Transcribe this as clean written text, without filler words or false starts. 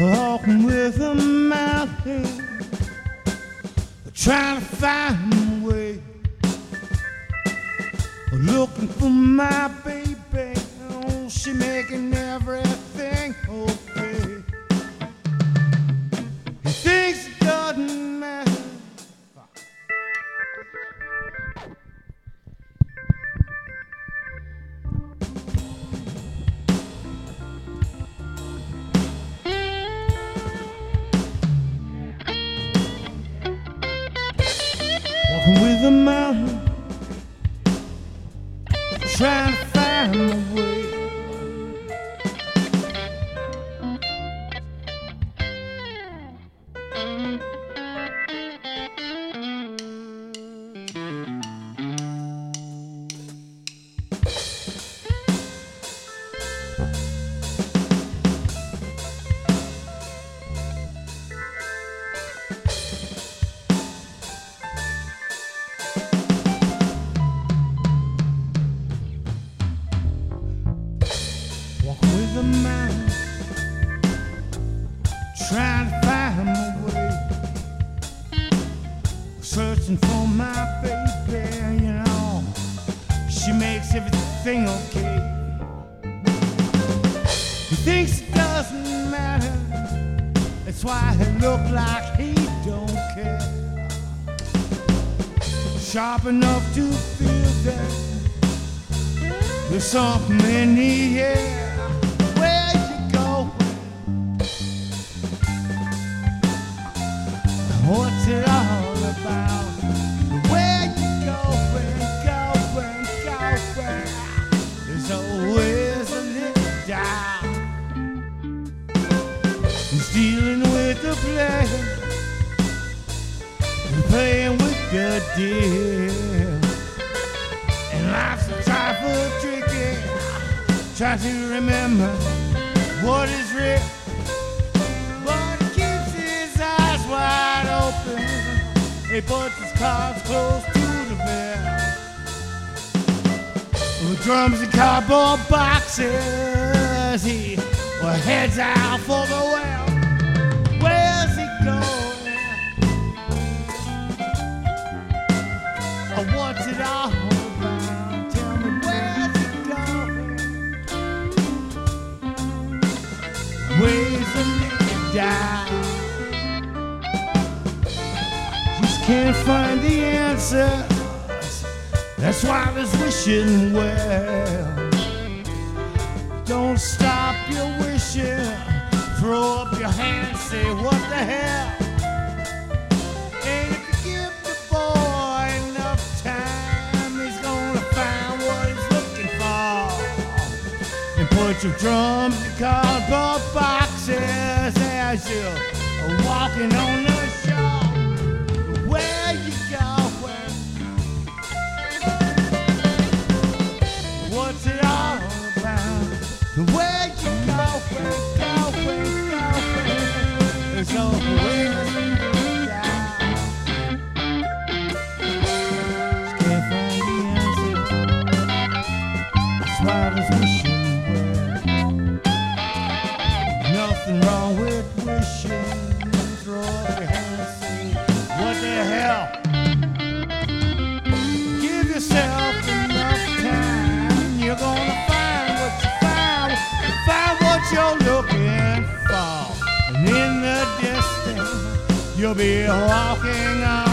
walking with a mountain, trying to find a way, looking for my baby. Oh, she making everything okay. He thinks it doesn't matter. Walking with a mountain, trying to find my way. Walking with a man, trying to find my way, searching for my baby, you know, she makes everything okay. He thinks it doesn't matter, that's why he look like he don't care. Sharp enough to feel that there's something in the air. Where you going? What's it all about? Where you going? There's always a little doubt. He's dealing with the play, and playing with the deal. And life's a trifle tricky. Try to remember what is real, but he keeps his eyes wide open. He puts his cards close to the bell. With drums and cardboard boxes, he heads out for the well. Where's he going? What's it all about? Tell me, where's he going? Ways to make it down. Just can't find the answers. That's why there's wishing well. Don't stop your wishing. Throw up your hands, say what the hell. And if you give the boy enough time, he's gonna find what he's looking for. And put your drums in cardboard boxes as you're walking on the shore. Where you going? What's it all about? Where you going? There's always a doubt. Just can't find the answer. That's why there's wishing well. Nothing wrong with wishing. Throw up your hands, say, what the hell? Give yourself enough time. You're gonna find what you found. Find what you're looking for. And in the distance, you'll be walking on.